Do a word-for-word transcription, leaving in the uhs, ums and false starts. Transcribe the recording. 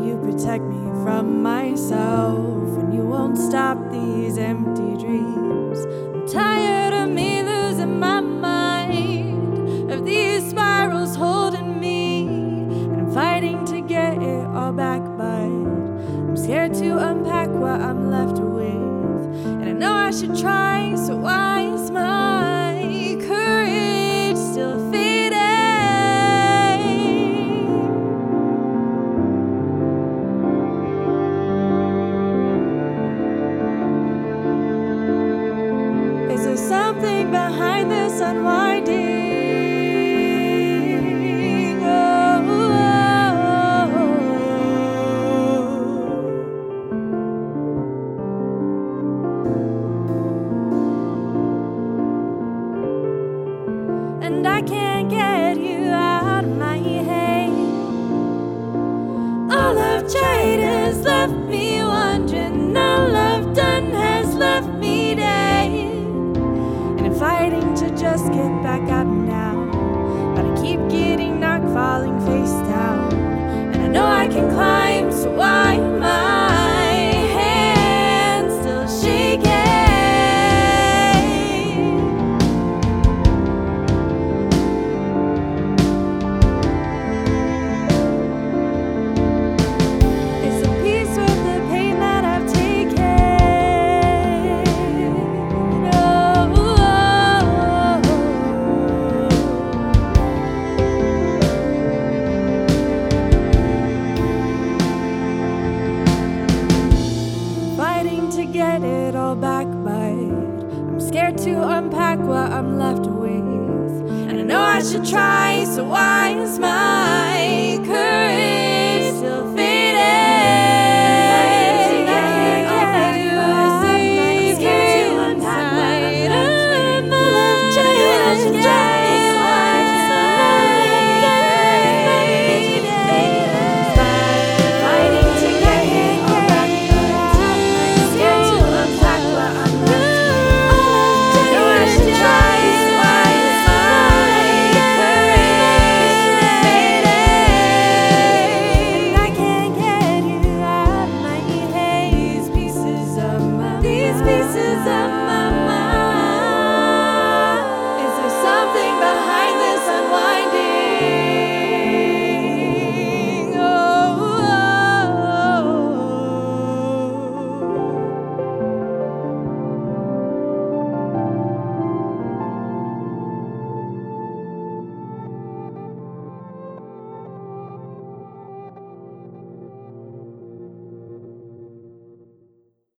you protect me from myself, and you won't stop these empty dreams. I'm tired of me losing my mind, of these spirals holding me, and I'm fighting to get it all back, but I'm scared to unpack what I'm left with. And I know I should try, so why is my courage still fading? Is there something behind this unwinding? And I can't get you out of my head. All I've tried has left me wondering. All I've done has left me dead. And I'm fighting to just get back up now, but I keep getting knocked, falling face down. And I know I can climb, so why am my hands still shaking? To get it all back, but I'm scared to unpack what I'm left with. And I know I should try, so why is my